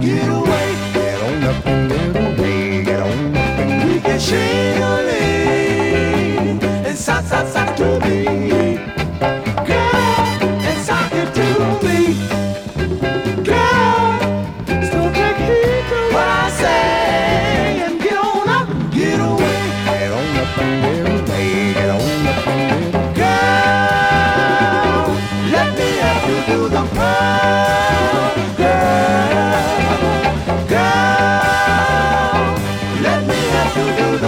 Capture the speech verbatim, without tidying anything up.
get away. Get on up and get away. Get on up and We can shake a leg and sock, sock, sock to me. Girl, and sock it to me. Girl, still take heed to what I say and get on up and get away. get on up and get away. Get on up and get away. Girl, let me help you do the pearl. Girl, girl, let me help you do the